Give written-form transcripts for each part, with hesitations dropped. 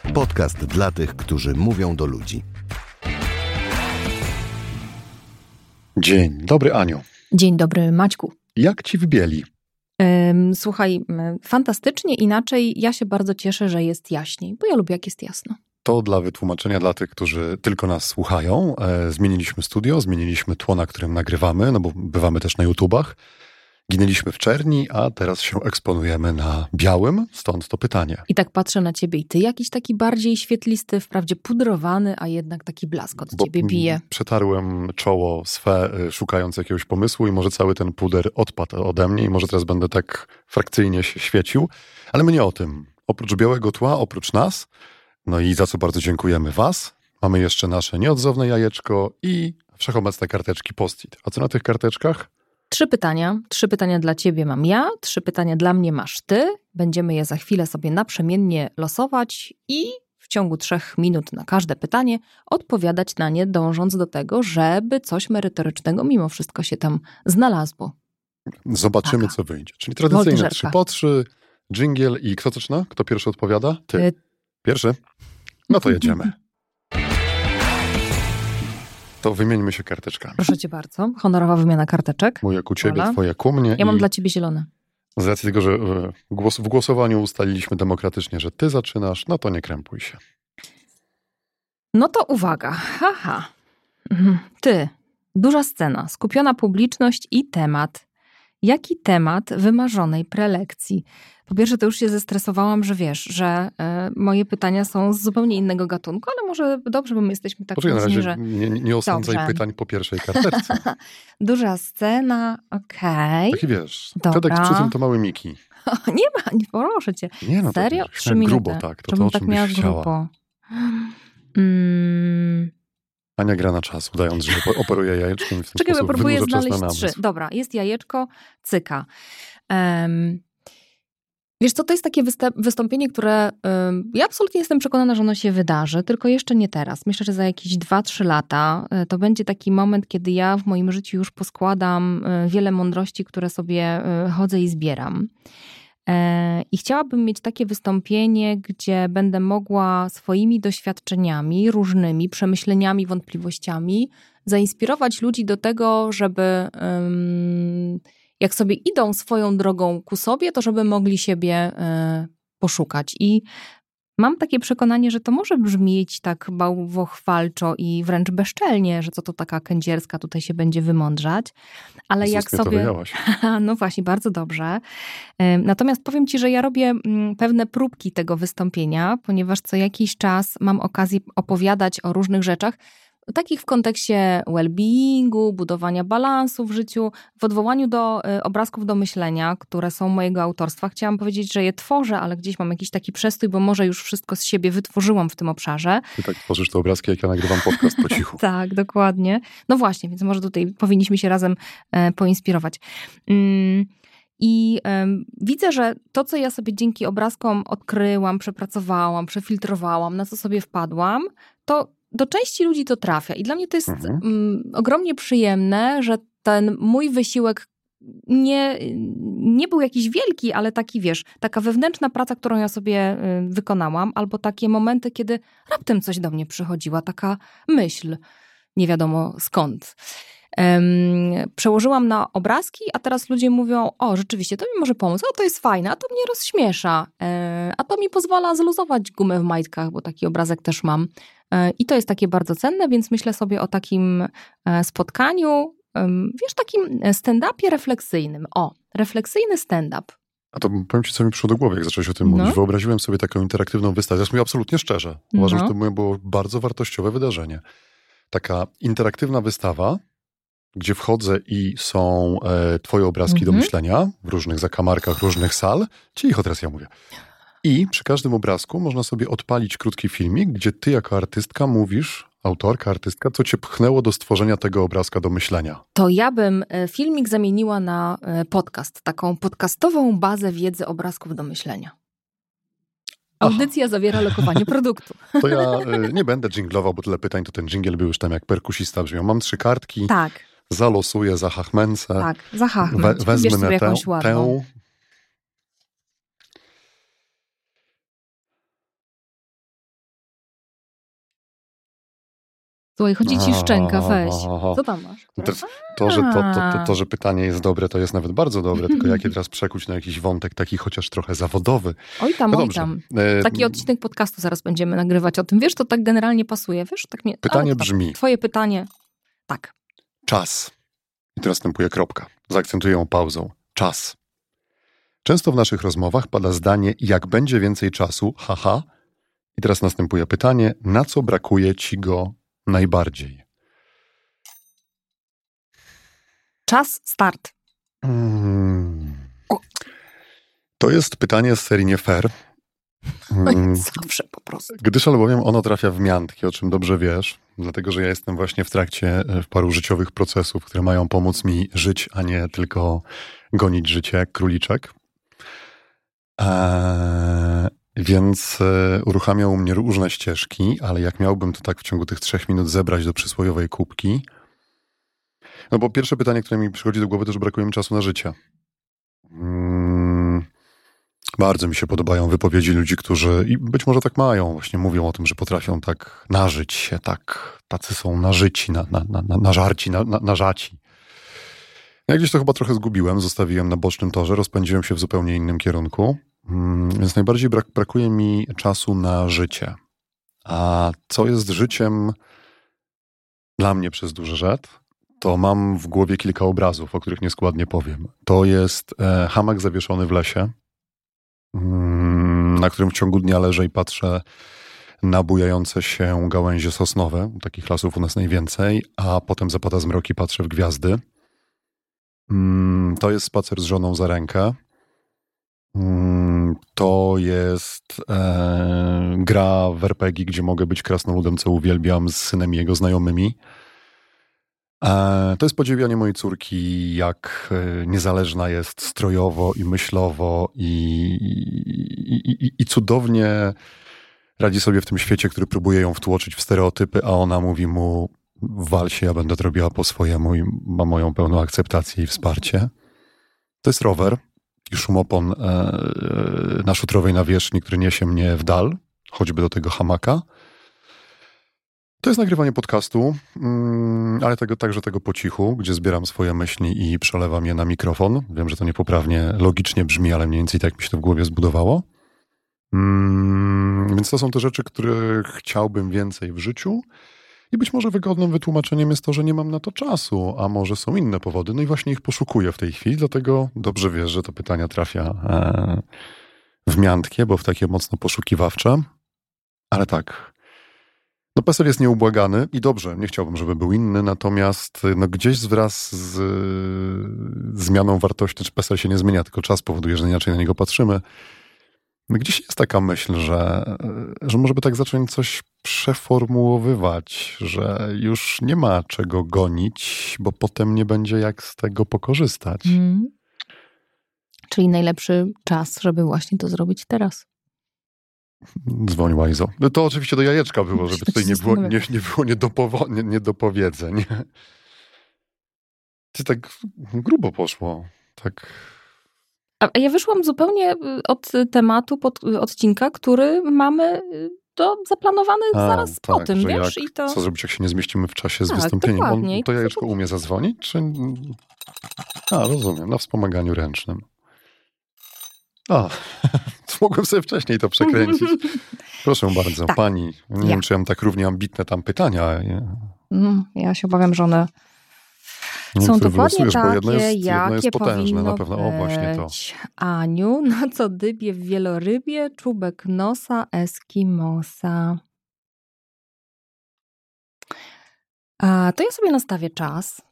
Podcast dla tych, którzy mówią do ludzi. Dzień dobry, Aniu. Dzień dobry, Maćku. Jak ci w Bieli? Słuchaj, fantastycznie, inaczej ja się bardzo cieszę, że jest jaśniej, bo ja lubię, jak jest jasno. To dla wytłumaczenia dla tych, którzy tylko nas słuchają. Zmieniliśmy studio, zmieniliśmy tło, na którym nagrywamy, no bo bywamy też na YouTubach. Ginęliśmy w czerni, a teraz się eksponujemy na białym, stąd to pytanie. I tak patrzę na ciebie i ty jakiś taki bardziej świetlisty, wprawdzie pudrowany, a jednak taki blask od ciebie bije. Przetarłem czoło swe, szukając jakiegoś pomysłu i może cały ten puder odpadł ode mnie i może teraz będę tak frakcyjnie się świecił. Ale my nie o tym. Oprócz białego tła, oprócz nas, no i za co bardzo dziękujemy was, mamy jeszcze nasze nieodzowne jajeczko i wszechobecne karteczki post-it. A co na tych karteczkach? 3 pytania. 3 pytania dla ciebie mam ja, 3 pytania dla mnie masz ty. Będziemy je za chwilę sobie naprzemiennie losować i w ciągu 3 minut na każde pytanie odpowiadać na nie, dążąc do tego, żeby coś merytorycznego mimo wszystko się tam znalazło. Zobaczymy, co wyjdzie. Czyli tradycyjne 3 po 3, dżingiel i kto zaczyna? Kto pierwszy odpowiada? Ty. Pierwszy? No to jedziemy. To wymieńmy się karteczkami. Proszę cię bardzo. Honorowa wymiana karteczek. Moja ku ciebie, twoja ku mnie. Ja mam dla ciebie zielone. Z racji tego, że w głosowaniu ustaliliśmy demokratycznie, że ty zaczynasz, no to nie krępuj się. No to uwaga. Haha. Ty. Duża scena, skupiona publiczność i temat. Jaki temat wymarzonej prelekcji? Po pierwsze, to już się zestresowałam, że wiesz, że moje pytania są z zupełnie innego gatunku, ale może dobrze, bo my jesteśmy tak różni, że... Nie osądzaj dobrze. Pytań po pierwszej karteczce. Duża scena, okej. Taki wiesz, dobra. Tedek z to mały Miki. Nie proszę cię. Nie, no serio? Tak, 3 minuty. grubo tak, to o czym tak byś chciała. grubo. Ania gra na czas, udając, że operuje jajeczkiem. Czekaj, ja próbuję znaleźć na 3. Dobra, jest jajeczko, cyka. Wiesz co, to jest takie wystąpienie, które ja absolutnie jestem przekonana, że ono się wydarzy, tylko jeszcze nie teraz. Myślę, że za jakieś 2-3 lata to będzie taki moment, kiedy ja w moim życiu już poskładam wiele mądrości, które sobie chodzę i zbieram. I chciałabym mieć takie wystąpienie, gdzie będę mogła swoimi doświadczeniami, różnymi przemyśleniami, wątpliwościami zainspirować ludzi do tego, żeby jak sobie idą swoją drogą ku sobie, to żeby mogli siebie poszukać. I mam takie przekonanie, że to może brzmieć tak bałwochwalczo i wręcz bezczelnie, że co to taka kędzierska tutaj się będzie wymądrzać. Ale jak sobie... No właśnie, bardzo dobrze. Natomiast powiem ci, że ja robię pewne próbki tego wystąpienia, ponieważ co jakiś czas mam okazję opowiadać o różnych rzeczach, takich w kontekście well-beingu, budowania balansu w życiu, w odwołaniu do obrazków do myślenia, które są mojego autorstwa. Chciałam powiedzieć, że je tworzę, ale gdzieś mam jakiś taki przestój, bo może już wszystko z siebie wytworzyłam w tym obszarze. Ty tak tworzysz te obrazki, jak ja nagrywam podcast po cichu. Tak, dokładnie. No właśnie, więc może tutaj powinniśmy się razem poinspirować. I widzę, że to, co ja sobie dzięki obrazkom odkryłam, przepracowałam, przefiltrowałam, na co sobie wpadłam, to do części ludzi to trafia. I dla mnie to jest ogromnie przyjemne, że ten mój wysiłek nie był jakiś wielki, ale taki, wiesz, taka wewnętrzna praca, którą ja sobie wykonałam, albo takie momenty, kiedy raptem coś do mnie przychodziła, taka myśl, nie wiadomo skąd. Przełożyłam na obrazki, a teraz ludzie mówią, o rzeczywiście, to mi może pomóc, o to jest fajne, a to mnie rozśmiesza, a to mi pozwala zluzować gumę w majtkach, bo taki obrazek też mam. I to jest takie bardzo cenne, więc myślę sobie o takim spotkaniu, wiesz, takim stand-upie refleksyjnym. O, refleksyjny stand-up. A to powiem ci, co mi przyszło do głowy, jak zacząłeś o tym mówić. Wyobraziłem sobie taką interaktywną wystawę. Ja mówię absolutnie szczerze. Uważam, że to było bardzo wartościowe wydarzenie. Taka interaktywna wystawa, gdzie wchodzę i są twoje obrazki do myślenia w różnych zakamarkach, różnych sal. Cicho, teraz ja mówię. I przy każdym obrazku można sobie odpalić krótki filmik, gdzie ty jako artystka mówisz, autorka, artystka, co cię pchnęło do stworzenia tego obrazka do myślenia. To ja bym filmik zamieniła na podcast, taką podcastową bazę wiedzy obrazków do myślenia. Audycja zawiera lokowanie produktu. To ja nie będę dżinglował, bo tyle pytań, to ten dżingiel był już tam jak perkusista brzmiał. Mam 3 kartki. Tak. Zalosuję, zahachmęcę. Tak, zahachmęć. Wezmę tę. Słuchaj, chodzi ci szczęka, weź. Co tam masz? To, że pytanie jest dobre, to jest nawet bardzo dobre, tylko jak je teraz przekuć na jakiś wątek taki chociaż trochę zawodowy. Oj tam. Taki odcinek podcastu zaraz będziemy nagrywać o tym. Wiesz, to tak generalnie pasuje, wiesz? Tak mnie... Pytanie brzmi. Twoje pytanie, tak. Czas. I tu następuje kropka. Zaakcentuję ją pauzą. Czas. Często w naszych rozmowach pada zdanie, jak będzie więcej czasu, haha. I teraz następuje pytanie, na co brakuje ci go najbardziej? Czas, start. To jest pytanie z serii nie fair. Zawsze po prostu. Gdyż albowiem ono trafia w miętki, o czym dobrze wiesz, dlatego że ja jestem właśnie w trakcie paru życiowych procesów, które mają pomóc mi żyć, a nie tylko gonić życie jak króliczek. Więc uruchamia u mnie różne ścieżki, ale jak miałbym to tak w ciągu tych 3 minut zebrać do przysłowiowej kubki, no bo pierwsze pytanie, które mi przychodzi do głowy, to, że brakuje mi czasu na życie. Bardzo mi się podobają wypowiedzi ludzi, którzy, i być może tak mają, właśnie mówią o tym, że potrafią tak nażyć się, tacy są nażyci, nażarci, nażaci. Ja gdzieś to chyba trochę zgubiłem, zostawiłem na bocznym torze, rozpędziłem się w zupełnie innym kierunku, więc najbardziej brakuje mi czasu na życie. A co jest życiem dla mnie przez duży Z, to mam w głowie kilka obrazów, o których nieskładnie powiem. To jest hamak zawieszony w lesie, na którym w ciągu dnia leżę i patrzę na bujające się gałęzie sosnowe. Takich lasów u nas najwięcej, a potem zapada zmrok i patrzę w gwiazdy. To jest spacer z żoną za rękę. To jest gra w RPG, gdzie mogę być krasnoludem, co uwielbiam, z synem i jego znajomymi. To jest podziwianie mojej córki, jak niezależna jest strojowo i myślowo i cudownie radzi sobie w tym świecie, który próbuje ją wtłoczyć w stereotypy, a ona mówi mu, wal się, ja będę to robiła po swojemu i ma moją pełną akceptację i wsparcie. To jest rower i szumopon na szutrowej nawierzchni, który niesie mnie w dal, choćby do tego hamaka. To jest nagrywanie podcastu, ale także tego po cichu, gdzie zbieram swoje myśli i przelewam je na mikrofon. Wiem, że to niepoprawnie logicznie brzmi, ale mniej więcej tak mi się to w głowie zbudowało. Więc to są te rzeczy, które chciałbym więcej w życiu. I być może wygodnym wytłumaczeniem jest to, że nie mam na to czasu, a może są inne powody. No i właśnie ich poszukuję w tej chwili, dlatego dobrze wiesz, że to pytanie trafia w miętkie, bo w takie mocno poszukiwawcze. Ale tak, no PESEL jest nieubłagany i dobrze, nie chciałbym, żeby był inny, natomiast no gdzieś wraz z zmianą wartości, czy PESEL się nie zmienia, tylko czas powoduje, że inaczej na niego patrzymy. Gdzieś jest taka myśl, że może by tak zacząć coś przeformułowywać, że już nie ma czego gonić, bo potem nie będzie jak z tego pokorzystać. Czyli najlepszy czas, żeby właśnie to zrobić teraz. Dzwoń Łajzo. No to oczywiście do jajeczka było, żeby tutaj nie było niedopowiedzeń. Ty tak grubo poszło. Tak. A ja wyszłam zupełnie od tematu odcinka, który mamy zaplanowany zaraz po tym, wiesz? Co zrobić, jak się nie zmieścimy w czasie z wystąpieniem? To jajeczko umie zadzwonić? Czy... rozumiem, na wspomaganiu ręcznym. Mogłem sobie wcześniej to przekręcić. Proszę bardzo, tak. Pani. Nie wiem, czy ja mam tak równie ambitne tam pytania. Ja się obawiam, że one są dokładnie takie, jakie potężne na pewno. O, właśnie to. Aniu, na co dybie w wielorybie, czubek nosa Eskimosa. To ja sobie nastawię czas.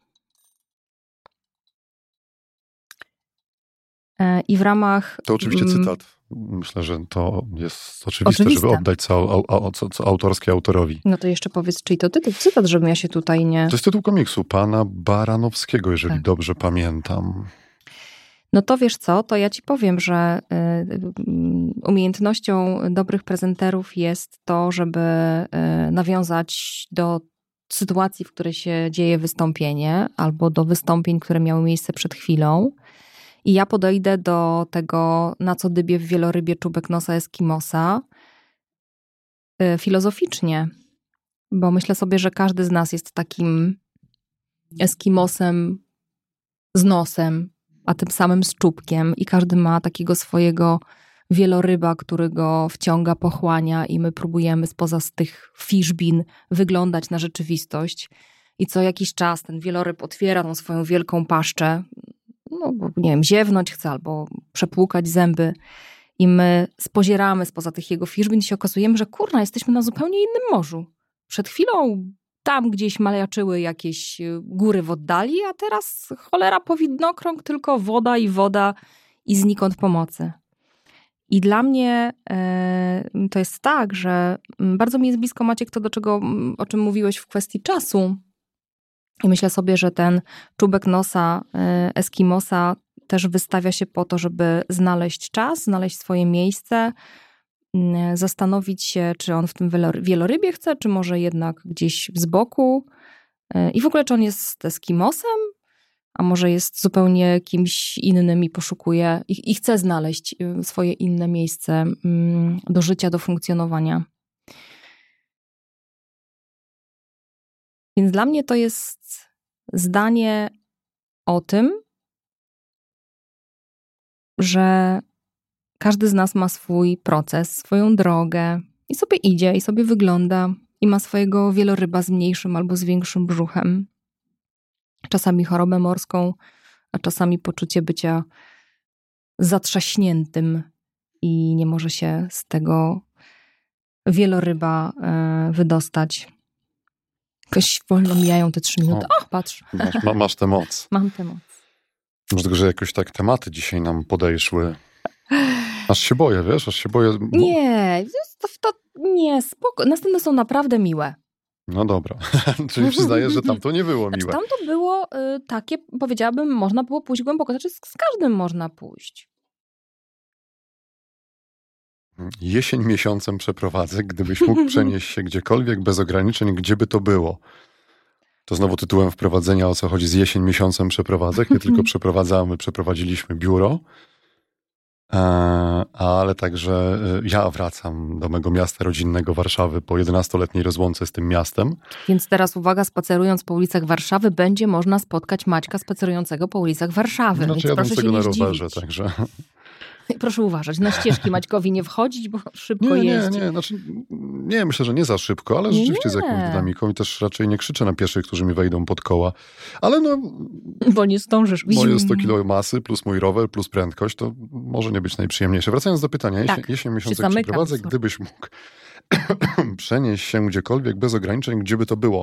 I w ramach... To oczywiście cytat. Myślę, że to jest oczywiste. Żeby oddać co autorskie autorowi. No to jeszcze powiedz, czyj to cytat, żebym ja się tutaj nie... To jest tytuł komiksu pana Baranowskiego, jeżeli dobrze pamiętam. No to wiesz co, to ja ci powiem, że umiejętnością dobrych prezenterów jest to, żeby nawiązać do sytuacji, w której się dzieje wystąpienie, albo do wystąpień, które miały miejsce przed chwilą. I ja podejdę do tego, na co dybie w wielorybie czubek nosa Eskimosa, filozoficznie. bo myślę sobie, że każdy z nas jest takim Eskimosem z nosem, a tym samym z czubkiem i każdy ma takiego swojego wieloryba, który go wciąga, pochłania i my próbujemy spoza z tych fiszbin wyglądać na rzeczywistość. I co jakiś czas ten wieloryb otwiera tą swoją wielką paszczę, no nie wiem, ziewnąć chce albo przepłukać zęby i my spozieramy spoza tych jego fiszbin i się okazujemy, że kurna, jesteśmy na zupełnie innym morzu. Przed chwilą tam gdzieś majaczyły jakieś góry w oddali, a teraz cholera po widnokrąg, tylko woda i znikąd pomocy. I dla mnie to jest tak, że bardzo mi jest blisko, Maciek, to o czym mówiłeś w kwestii czasu. I myślę sobie, że ten czubek nosa Eskimosa też wystawia się po to, żeby znaleźć czas, znaleźć swoje miejsce, zastanowić się, czy on w tym wielorybie chce, czy może jednak gdzieś z boku. I w ogóle, czy on jest Eskimosem, a może jest zupełnie kimś innym i poszukuje i chce znaleźć swoje inne miejsce do życia, do funkcjonowania. Więc dla mnie to jest zdanie o tym, że każdy z nas ma swój proces, swoją drogę i sobie idzie, i sobie wygląda i ma swojego wieloryba z mniejszym albo z większym brzuchem. Czasami chorobę morską, a czasami poczucie bycia zatrzaśniętym i nie może się z tego wieloryba wydostać. Jakoś wolno mijają te 3 minuty. O, patrz. Masz tę moc. Mam tę moc. Może tylko, że jakoś tak tematy dzisiaj nam podejszły. Aż się boję, wiesz? Aż się boję. Nie, nie, spoko. Następne są naprawdę miłe. No dobra. Czyli przyznajesz, że tamto nie było miłe. Tamto było takie, powiedziałabym, można było pójść głęboko. Znaczy z każdym można pójść. Jesień miesiącem przeprowadzek, gdybyś mógł przenieść się gdziekolwiek bez ograniczeń, gdzie by to było? To znowu tytułem wprowadzenia, o co chodzi z jesień miesiącem przeprowadzek. Nie tylko przeprowadziliśmy biuro, ale także ja wracam do mego miasta rodzinnego Warszawy po 11-letniej rozłące z tym miastem. Więc teraz uwaga, spacerując po ulicach Warszawy będzie można spotkać Maćka spacerującego po ulicach Warszawy. Znaczy jadącego na rowerze, także... Proszę uważać, na ścieżki Maćkowi nie wchodzić, bo szybko jeździ. Nie, myślę, że nie za szybko, ale rzeczywiście z jakąś dynamiką i też raczej nie krzyczę na pieszych, którzy mi wejdą pod koła. Ale no... Bo nie zdążysz. Moje 100 kilo masy plus mój rower plus prędkość to może nie być najprzyjemniejsze. Wracając do pytania, jesień miesiącek przeprowadzek, gdybyś mógł przenieść się gdziekolwiek bez ograniczeń, gdzie by to było?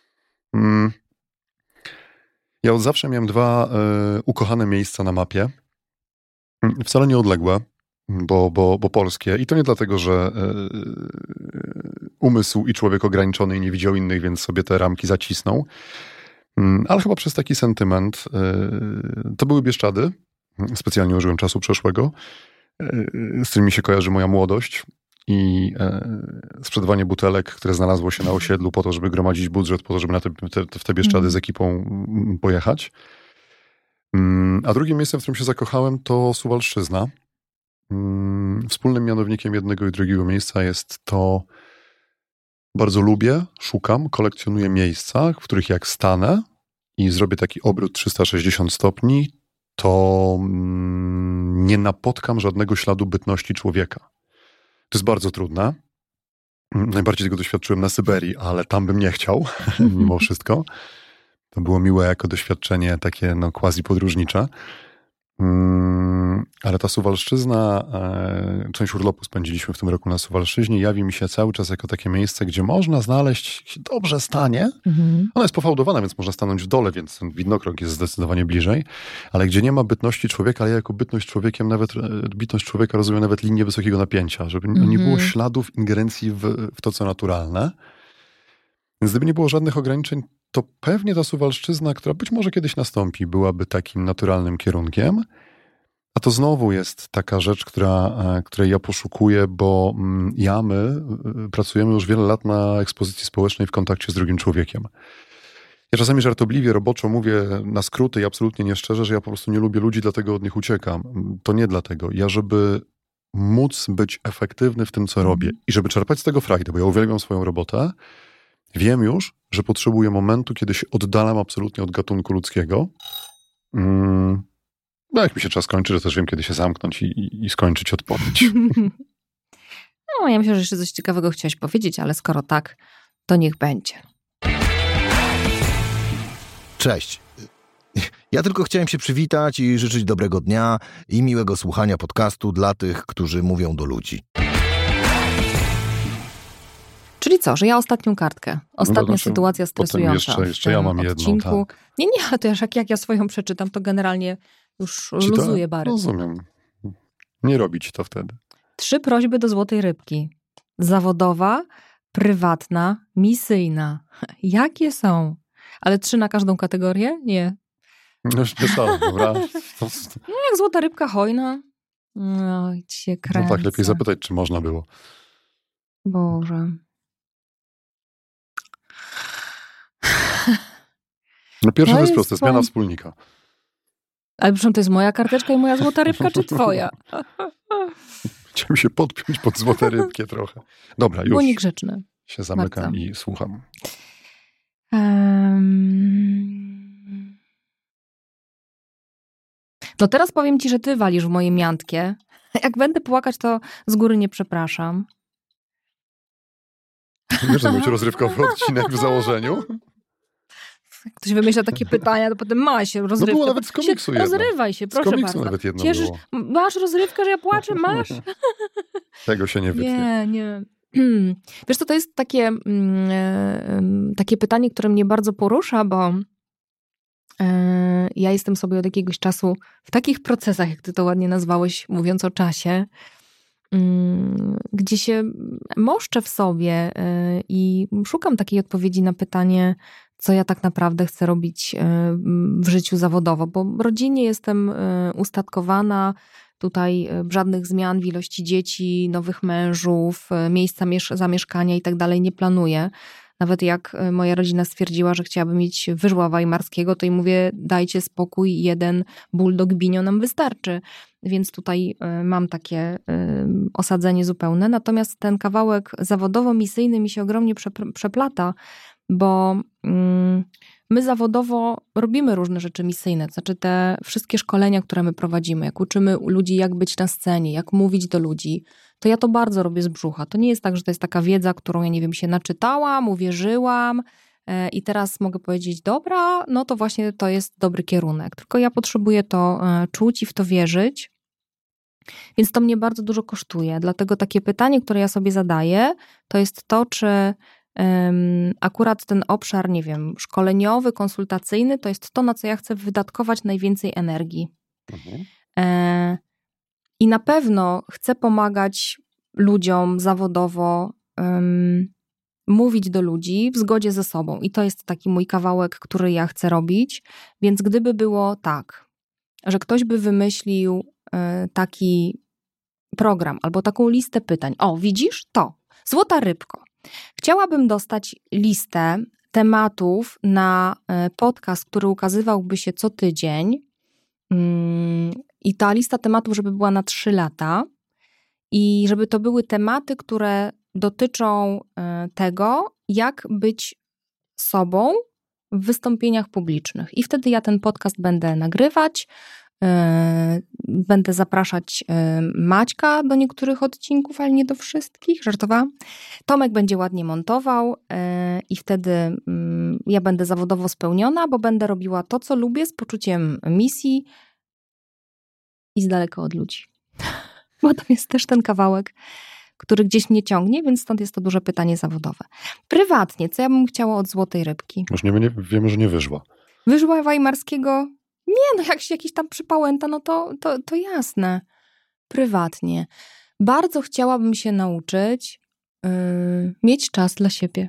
Ja od zawsze miałem 2 ukochane miejsca na mapie. Wcale nie odległe, bo polskie. I to nie dlatego, że umysł i człowiek ograniczony i nie widział innych, więc sobie te ramki zacisnął. Ale chyba przez taki sentyment. To były Bieszczady. Specjalnie użyłem czasu przeszłego, z którymi się kojarzy moja młodość. I sprzedawanie butelek, które znalazło się na osiedlu po to, żeby gromadzić budżet, po to, żeby w te Bieszczady z ekipą pojechać. A drugim miejscem, w którym się zakochałem, to Suwalszczyzna. Wspólnym mianownikiem jednego i drugiego miejsca jest to, bardzo lubię, szukam, kolekcjonuję miejsca, w których jak stanę i zrobię taki obrót 360 stopni, to nie napotkam żadnego śladu bytności człowieka. To jest bardzo trudne. Najbardziej tego doświadczyłem na Syberii, ale tam bym nie chciał, mimo wszystko. To było miłe jako doświadczenie takie quasi-podróżnicze. Ale ta Suwalszczyzna, część urlopu spędziliśmy w tym roku na Suwalszczyźnie, jawi mi się cały czas jako takie miejsce, gdzie można znaleźć się dobrze stanie. Ona jest pofałdowana, więc można stanąć w dole, więc ten widnokrąg jest zdecydowanie bliżej, ale gdzie nie ma bytności człowieka, ale ja jako bytność człowieka rozumiem nawet linię wysokiego napięcia, żeby nie było śladów ingerencji w to, co naturalne. Więc gdyby nie było żadnych ograniczeń, to pewnie ta Suwalszczyzna, która być może kiedyś nastąpi, byłaby takim naturalnym kierunkiem. A to znowu jest taka rzecz, której ja poszukuję, bo my pracujemy już wiele lat na ekspozycji społecznej w kontakcie z drugim człowiekiem. Ja czasami żartobliwie, roboczo mówię na skróty i absolutnie nieszczerze, że ja po prostu nie lubię ludzi, dlatego od nich uciekam. To nie dlatego. Ja, żeby móc być efektywny w tym, co robię i żeby czerpać z tego frajdę, bo ja uwielbiam swoją robotę, Wiem już, że potrzebuję momentu, kiedy się oddalam absolutnie od gatunku ludzkiego. No jak mi się czas kończy, że też wiem, kiedy się zamknąć i skończyć odpowiedź. No, ja myślę, że jeszcze coś ciekawego chciałeś powiedzieć, ale skoro tak, to niech będzie. Cześć. Ja tylko chciałem się przywitać i życzyć dobrego dnia i miłego słuchania podcastu dla tych, którzy mówią do ludzi. Czyli co, że ja ostatnią kartkę. Ostatnia sytuacja stresująca. Jeszcze ja mam odcinku. jedną, tak. Nie, ale to jak ja swoją przeczytam, to generalnie już luzuję bary. Rozumiem. Nie robić to wtedy. 3 prośby do złotej rybki. Zawodowa, prywatna, misyjna. Jakie są? Ale 3 na każdą kategorię? Nie. Nie szalę, dobra. No jak złota rybka hojna. Oj, cię kręcę. No tak, lepiej zapytać, czy można było. Boże. No pierwszy to jest proste, zmiana wspólnika. Ale przecież to jest moja karteczka i moja złota rybka, czy twoja? Chciałem się podpiąć pod złote rybkie trochę. Dobra, już. Było niegrzeczne. Się zamykam Bardzo. I słucham. No teraz powiem ci, że ty walisz w moje miantkie. Jak będę płakać, to z góry nie przepraszam. Wiesz, że mieć rozrywkowy odcinek w założeniu? Ktoś wymyśla takie pytania, to potem ma się rozrywkę. No było nawet z komiksu jedno. Rozrywaj się, proszę bardzo. Z komiksu nawet jedno Cieszysz, było. masz rozrywkę, że ja płaczę? Masz? Tego się nie wytnie. Nie. Wiesz co, to jest takie pytanie, które mnie bardzo porusza, bo ja jestem sobie od jakiegoś czasu w takich procesach, jak ty to ładnie nazwałeś, mówiąc o czasie, gdzie się moszczę w sobie i szukam takiej odpowiedzi na pytanie, co ja tak naprawdę chcę robić w życiu zawodowo, bo rodzinnie jestem ustatkowana, tutaj żadnych zmian w ilości dzieci, nowych mężów, miejsca zamieszkania i tak dalej nie planuję. Nawet jak moja rodzina stwierdziła, że chciałaby mieć wyżła weimarskiego, to im mówię, dajcie spokój, 1 bulldog binio nam wystarczy. Więc tutaj mam takie osadzenie zupełne. Natomiast ten kawałek zawodowo-misyjny mi się ogromnie przeplata, bo my zawodowo robimy różne rzeczy misyjne. To znaczy te wszystkie szkolenia, które my prowadzimy, jak uczymy ludzi, jak być na scenie, jak mówić do ludzi, to ja to bardzo robię z brzucha. To nie jest tak, że to jest taka wiedza, którą ja nie wiem, się naczytałam, uwierzyłam i teraz mogę powiedzieć, dobra, no to właśnie to jest dobry kierunek. Tylko ja potrzebuję to czuć i w to wierzyć. Więc to mnie bardzo dużo kosztuje. Dlatego takie pytanie, które ja sobie zadaję, to jest to, czy akurat ten obszar, nie wiem, szkoleniowy, konsultacyjny, to jest to, na co ja chcę wydatkować najwięcej energii. I na pewno chcę pomagać ludziom zawodowo, mówić do ludzi w zgodzie ze sobą. I to jest taki mój kawałek, który ja chcę robić. Więc gdyby było tak, że ktoś by wymyślił taki program albo taką listę pytań. O, widzisz? To. Złota rybko. Chciałabym dostać listę tematów na podcast, który ukazywałby się co tydzień. I ta lista tematów, żeby była na 3 lata i żeby to były tematy, które dotyczą tego, jak być sobą w wystąpieniach publicznych. I wtedy ja ten podcast będę nagrywać, będę zapraszać Maćka do niektórych odcinków, ale nie do wszystkich, żartowałam. Tomek będzie ładnie montował i wtedy ja będę zawodowo spełniona, bo będę robiła to, co lubię, z poczuciem misji i z daleka od ludzi. Bo to jest też ten kawałek, który gdzieś mnie ciągnie, więc stąd jest to duże pytanie zawodowe. Prywatnie, co ja bym chciała od złotej rybki? Już wiemy, że nie wyżła. Wyżła weimarskiego? Nie, no jak się jakiś tam przypałęta, no to jasne. Prywatnie. Bardzo chciałabym się nauczyć mieć czas dla siebie.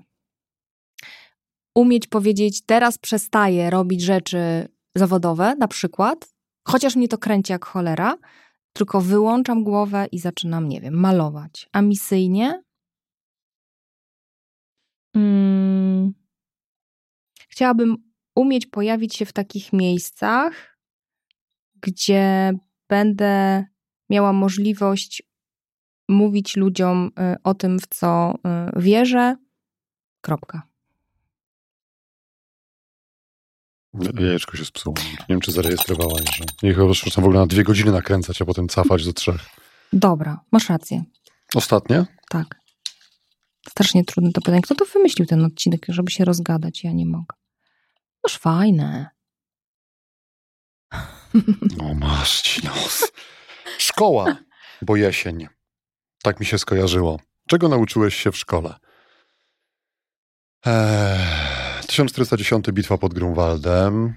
Umieć powiedzieć, teraz przestaję robić rzeczy zawodowe, na przykład, chociaż mnie to kręci jak cholera, tylko wyłączam głowę i zaczynam, nie wiem, malować. A misyjnie? Chciałabym umieć pojawić się w takich miejscach, gdzie będę miała możliwość mówić ludziom o tym, w co wierzę. Kropka. Jajeczko się spsuło. Nie wiem, czy zarejestrowałaś, że jej chyba w ogóle na 2 godziny nakręcać, a potem cafać do 3. Dobra, masz rację. Ostatnie? Tak. Strasznie trudne to pytanie. Kto to wymyślił ten odcinek, żeby się rozgadać? Ja nie mogę. Noż fajne. No masz ci nos. Szkoła, bo jesień. Tak mi się skojarzyło. Czego nauczyłeś się w szkole? 1410 bitwa pod Grunwaldem.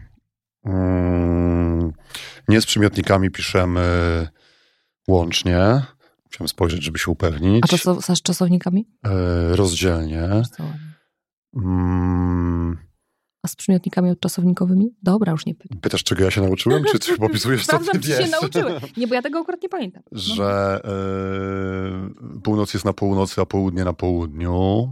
Nie z przymiotnikami piszemy łącznie. Musiałem spojrzeć, żeby się upewnić. A z czasownikami? Rozdzielnie. A z przymiotnikami odczasownikowymi? Dobra, już nie pytam. Pytasz, czego ja się nauczyłem? Czy ty opisujesz, co ty wiesz? Się nauczyłem. Nie, bo ja tego akurat nie pamiętam. Że północ jest na północy, a południe na południu.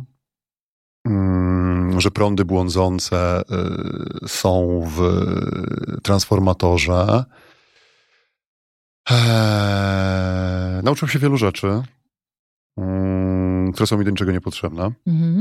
Że prądy błądzące są w transformatorze. Nauczyłem się wielu rzeczy, które są mi do niczego niepotrzebne.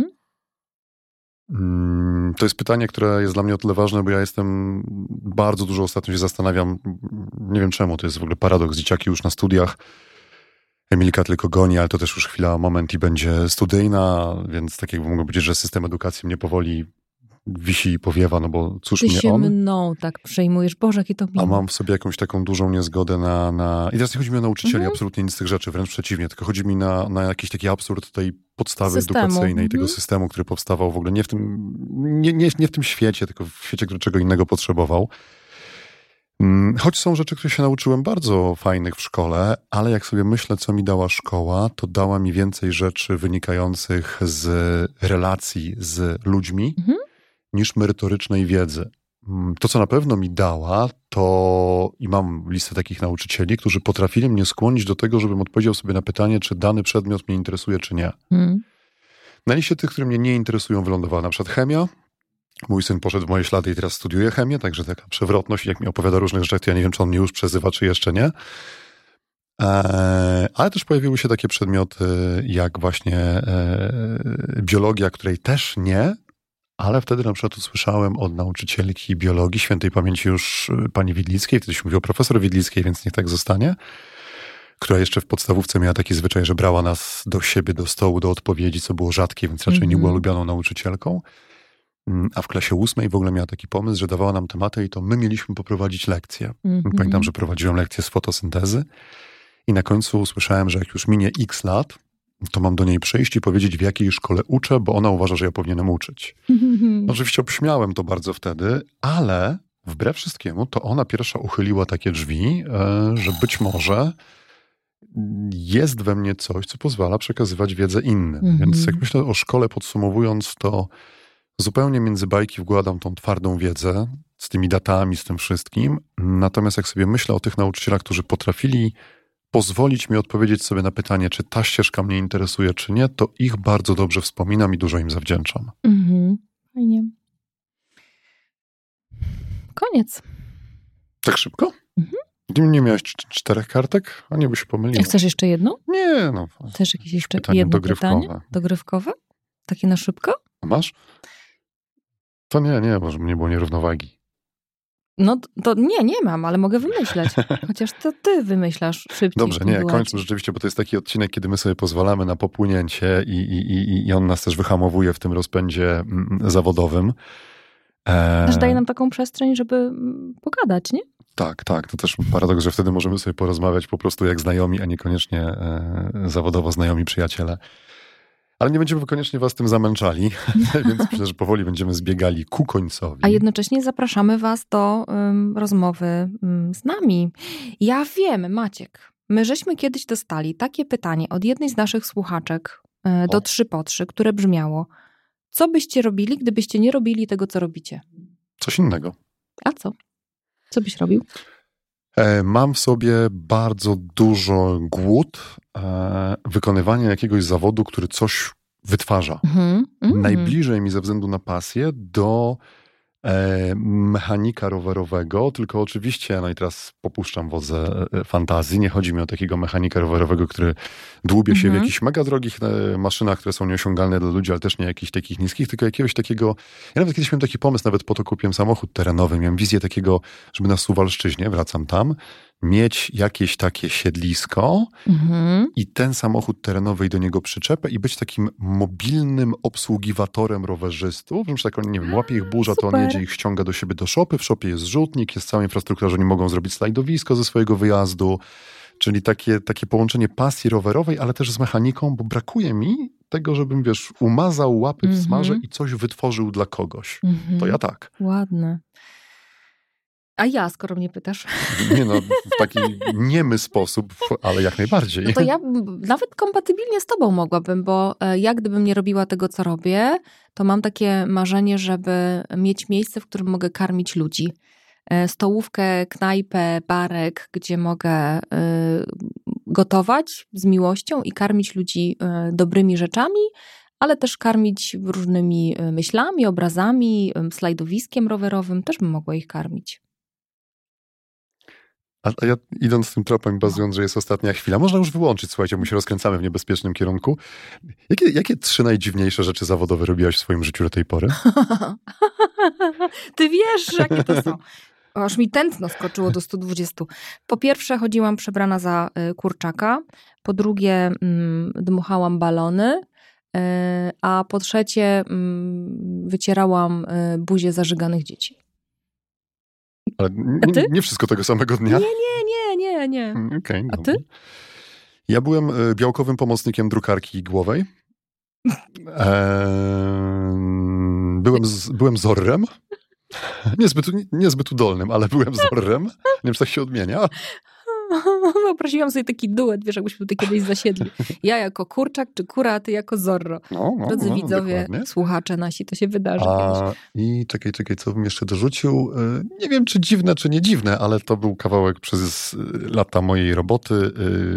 To jest pytanie, które jest dla mnie o tyle ważne, bo ja jestem bardzo dużo ostatnio się zastanawiam, nie wiem czemu, to jest w ogóle paradoks, dzieciaki już na studiach, Emilka tylko goni, ale to też już chwila, moment i będzie studyjna, więc tak jakby mogę powiedzieć, że system edukacji mnie powoli wisi i powiewa, no bo cóż Ty mnie się on... mną tak przejmujesz, Boże, jakie to miłe. A mam w sobie jakąś taką dużą niezgodę na... I teraz nie chodzi mi o nauczycieli, absolutnie nic z tych rzeczy, wręcz przeciwnie, tylko chodzi mi na jakiś taki absurd tej podstawy edukacyjnej, tego systemu, który powstawał w ogóle nie w tym świecie, tylko w świecie, który czego innego potrzebował. Choć są rzeczy, które się nauczyłem bardzo fajnych w szkole, ale jak sobie myślę, co mi dała szkoła, to dała mi więcej rzeczy wynikających z relacji z ludźmi, niż merytorycznej wiedzy. To, co na pewno mi dała, to i mam listę takich nauczycieli, którzy potrafili mnie skłonić do tego, żebym odpowiedział sobie na pytanie, czy dany przedmiot mnie interesuje, czy nie. Na liście tych, które mnie nie interesują, wylądowała na przykład chemia. Mój syn poszedł w moje ślady i teraz studiuje chemię, także taka przewrotność. Jak mi opowiada różnych rzeczy, to ja nie wiem, czy on mnie już przezywa, czy jeszcze nie. Ale też pojawiły się takie przedmioty, jak właśnie biologia, której też nie, ale wtedy na przykład usłyszałem od nauczycielki biologii, świętej pamięci już pani Widlickiej, wtedy się mówiło profesor Widlickiej, więc niech tak zostanie, która jeszcze w podstawówce miała taki zwyczaj, że brała nas do siebie, do stołu, do odpowiedzi, co było rzadkie, więc raczej nie była lubianą nauczycielką. A w klasie 8 w ogóle miała taki pomysł, że dawała nam tematy i to my mieliśmy poprowadzić lekcje. Pamiętam, że prowadziłem lekcję z fotosyntezy i na końcu usłyszałem, że jak już minie x lat, to mam do niej przyjść i powiedzieć, w jakiej szkole uczę, bo ona uważa, że ja powinienem uczyć. Oczywiście obśmiałem to bardzo wtedy, ale wbrew wszystkiemu to ona pierwsza uchyliła takie drzwi, że być może jest we mnie coś, co pozwala przekazywać wiedzę innym. Więc jak myślę o szkole podsumowując, to zupełnie między bajki wkładam tą twardą wiedzę z tymi datami, z tym wszystkim. Natomiast jak sobie myślę o tych nauczycielach, którzy potrafili pozwolić mi odpowiedzieć sobie na pytanie, czy ta ścieżka mnie interesuje, czy nie, to ich bardzo dobrze wspominam i dużo im zawdzięczam. Fajnie. Koniec. Tak szybko? Nie miałeś 4 kartek? A nie by się pomyliło. Chcesz jeszcze jedną? Nie, no. Chcesz jakieś jeszcze jedno pytanie? Dogrywkowe? Takie na szybko? A masz? To nie, może nie było nierównowagi. No to nie mam, ale mogę wymyśleć. Chociaż to ty wymyślasz szybciej. Dobrze, nie, kończmy rzeczywiście, bo to jest taki odcinek, kiedy my sobie pozwalamy na popłynięcie i on nas też wyhamowuje w tym rozpędzie zawodowym. Też daje nam taką przestrzeń, żeby pogadać, nie? Tak. To też paradoks, że wtedy możemy sobie porozmawiać po prostu jak znajomi, a niekoniecznie zawodowo znajomi przyjaciele. Ale nie będziemy koniecznie was tym zamęczali, więc myślę, że powoli będziemy zbiegali ku końcowi. A jednocześnie zapraszamy was do rozmowy z nami. Ja wiem, Maciek, my żeśmy kiedyś dostali takie pytanie od jednej z naszych słuchaczek do 3 po 3, które brzmiało: co byście robili, gdybyście nie robili tego, co robicie? Coś innego. A co? Co byś robił? Mam w sobie bardzo dużo głód wykonywania jakiegoś zawodu, który coś wytwarza. Najbliżej mi ze względu na pasję do mechanika rowerowego, tylko oczywiście, no i teraz popuszczam wodze fantazji, nie chodzi mi o takiego mechanika rowerowego, który dłubie się w jakichś mega drogich maszynach, które są nieosiągalne dla ludzi, ale też nie jakichś takich niskich, tylko jakiegoś takiego, ja nawet kiedyś miałem taki pomysł, nawet po to kupiłem samochód terenowy, miałem wizję takiego, żeby na Suwalszczyźnie, wracam tam, mieć jakieś takie siedlisko i ten samochód terenowy i do niego przyczepę i być takim mobilnym obsługiwatorem rowerzystów. Że tak, nie wiem, łapie ich burza, to on jedzie ich ściąga do siebie do szopy. W szopie jest rzutnik, jest cała infrastruktura, że oni mogą zrobić slajdowisko ze swojego wyjazdu. Czyli takie połączenie pasji rowerowej, ale też z mechaniką, bo brakuje mi tego, żebym, wiesz, umazał łapy w smarze i coś wytworzył dla kogoś. To ja tak. Ładne. A ja, skoro mnie pytasz? Nie no, w taki niemy sposób, ale jak najbardziej. No to ja nawet kompatybilnie z tobą mogłabym, bo ja gdybym nie robiła tego, co robię, to mam takie marzenie, żeby mieć miejsce, w którym mogę karmić ludzi. Stołówkę, knajpę, barek, gdzie mogę gotować z miłością i karmić ludzi dobrymi rzeczami, ale też karmić różnymi myślami, obrazami, slajdowiskiem rowerowym. Też bym mogła ich karmić. A ja idąc tym tropem, bazując, że jest ostatnia chwila, można już wyłączyć, słuchajcie, bo my się rozkręcamy w niebezpiecznym kierunku. Jakie 3 najdziwniejsze rzeczy zawodowe robiłaś w swoim życiu do tej pory? Ty wiesz, jakie to są. Aż mi tętno skoczyło do 120. Po pierwsze chodziłam przebrana za kurczaka, po drugie dmuchałam balony, a po trzecie wycierałam buzię zażyganych dzieci. Ale nie wszystko tego samego dnia? Nie. Okay, a ty? Ja byłem białkowym pomocnikiem drukarki głowej. Byłem Zorrem. Niezbyt udolnym, ale byłem Zorrem. Nie wiem, czy tak się odmienia. Wyobraziłam sobie taki duet, wiesz, jakbyśmy tutaj kiedyś zasiedli. Ja jako kurczak czy kura, a ty jako Zorro. Drodzy widzowie, dokładnie. Słuchacze nasi, to się wydarzy kiedyś. I czekaj, co bym jeszcze dorzucił. Nie wiem, czy dziwne, czy nie dziwne, ale to był kawałek przez lata mojej roboty.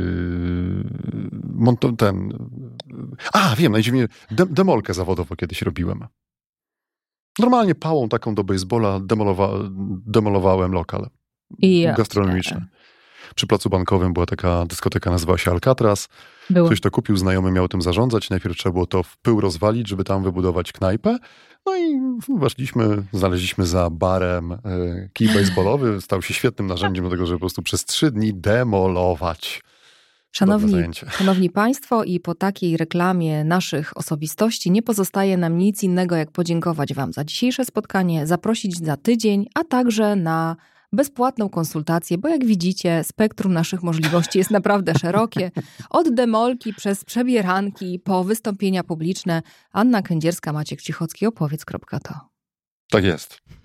Wiem, najdziwniej, demolkę zawodowo kiedyś robiłem. Normalnie pałą taką do baseballa demolowałem lokal gastronomiczny. Przy Placu Bankowym była taka dyskoteka, nazywała się Alcatraz. Ktoś to kupił, znajomy miał tym zarządzać. Najpierw trzeba było to w pył rozwalić, żeby tam wybudować knajpę. No i weszliśmy, znaleźliśmy za barem kij baseballowy. Stał się świetnym narzędziem do tego, żeby po prostu przez 3 dni demolować. Szanowni Państwo, i po takiej reklamie naszych osobistości nie pozostaje nam nic innego, jak podziękować Wam za dzisiejsze spotkanie, zaprosić za tydzień, a także na bezpłatną konsultację, bo jak widzicie, spektrum naszych możliwości jest naprawdę szerokie. Od demolki przez przebieranki po wystąpienia publiczne. Anna Kędzierska, Maciek Cichocki, opowiedz.to. Tak jest.